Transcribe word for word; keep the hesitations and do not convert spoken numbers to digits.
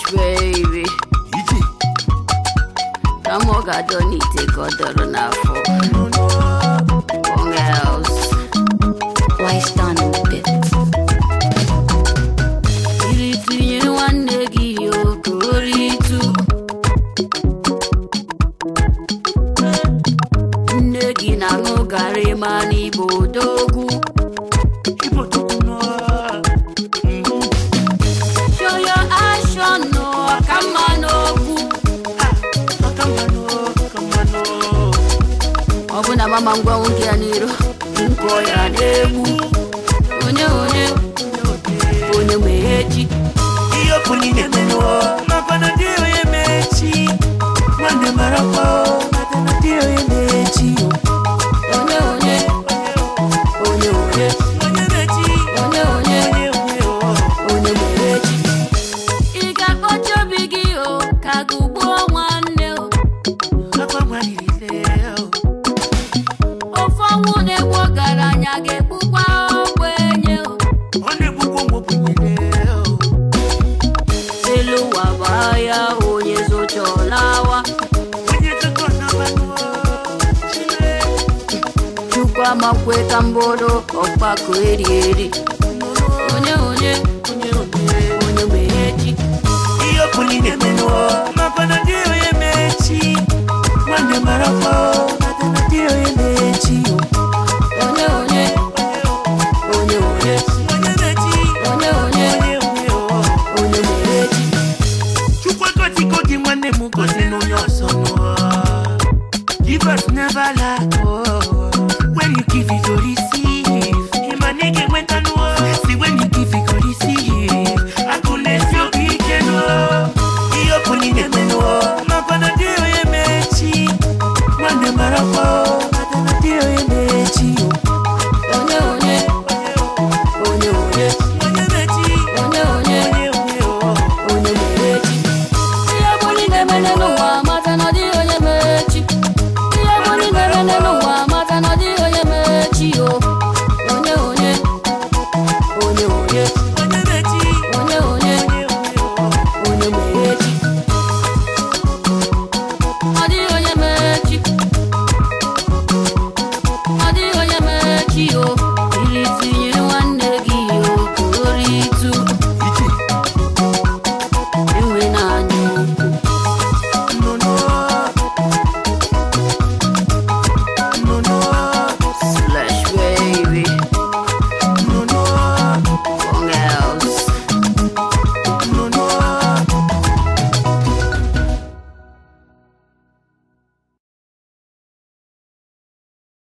baby. Iti. Come on, God, don't need to go there now for. Wrong else. Why stand on the bit? Iritinye nwanne gị okoritu. Nne gị na-aṅụ garị ma n'Igbo odogwu. Igbo odogwu no. Show your action no, kama n'okwu. Kamano, kamano. Ọ bụ na mama ngwa nwoke ya n'iro, nkọ ya n'egwu. Onye onye, onye mechi. Iyo puni nemeno, mapana dio ye mechi. Mande marako, matana dio ye mechi. Onye onye, onye onye, Onye mechi, onye onye, onye onye oh. onye mechi. Ị ga-akpọcha obi gị o, ka gụgbuo nwanne o. Akwa mwanilise oh. Ofe ọnwụ na-egbu ọgaranya ga-egbukwa ogbenye o. One buko mwopunyele oh. Elu ụwa gbaa ya onye zochọlawa. Onye toko na manu Chile. Chukwu amakwe ka mbodo ọkpakọ eri eri.